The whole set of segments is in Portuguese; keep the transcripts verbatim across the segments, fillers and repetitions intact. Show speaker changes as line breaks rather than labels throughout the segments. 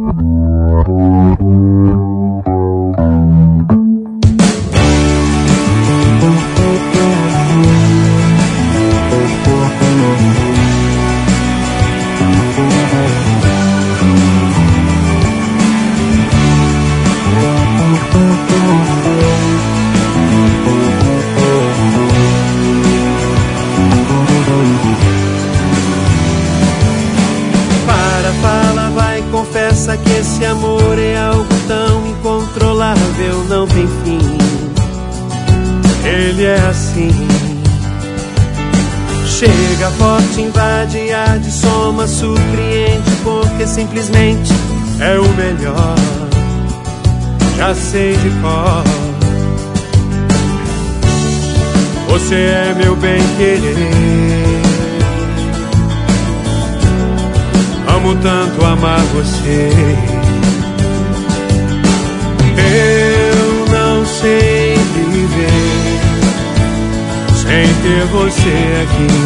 Que esse amor é algo tão incontrolável, não tem fim. Ele é assim. Chega forte, invade, arde, soma, surpreende, porque simplesmente é o melhor. Já sei de cor. Você é meu bem-querer. Amo tanto amar você. Eu não sei viver sem ter você aqui.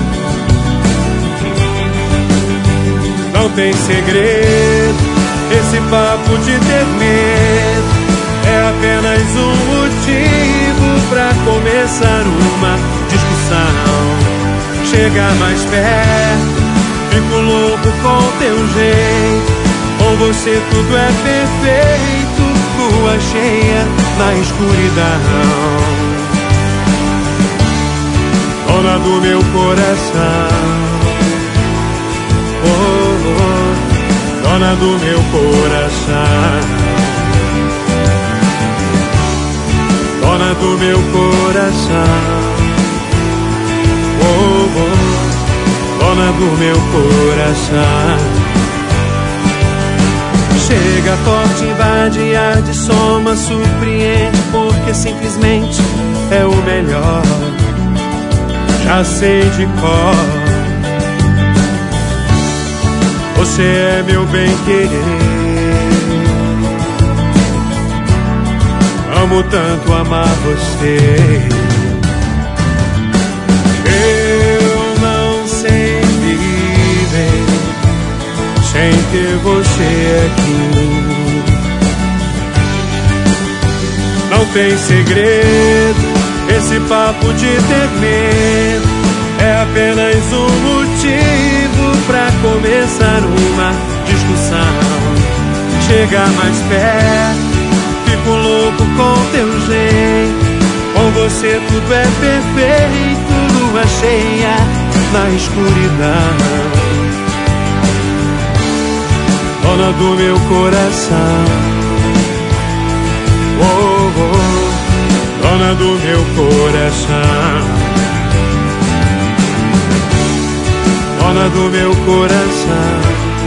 Não tem segredo esse papo de ter medo. É apenas um motivo pra começar uma discussão. Chegar mais perto, fico louco com teu jeito. Com você tudo é perfeito, lua cheia na escuridão. Dona do meu coração, oh, oh, dona do meu coração. Dona do meu coração, oh, oh, dona do meu coração. Chega forte, invade, arde, soma, surpreende, porque simplesmente é o melhor. Já sei de cor. Você é meu bem-querer. Amo tanto amar você. Sem ter você aqui. Não tem segredo esse papo de ter medo. É apenas um motivo pra começar uma discussão. Chegar mais perto, fico louco com teu jeito. Com você tudo é perfeito, lua cheia na escuridão. Dona do meu coração, oh, oh, dona do meu coração. Dona do meu coração,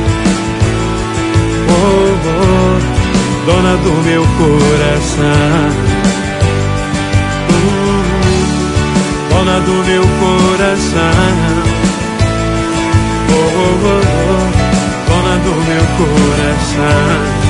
oh, oh, dona do meu coração. uh, Dona do meu coração, oh, oh, oh, dona do meu coração.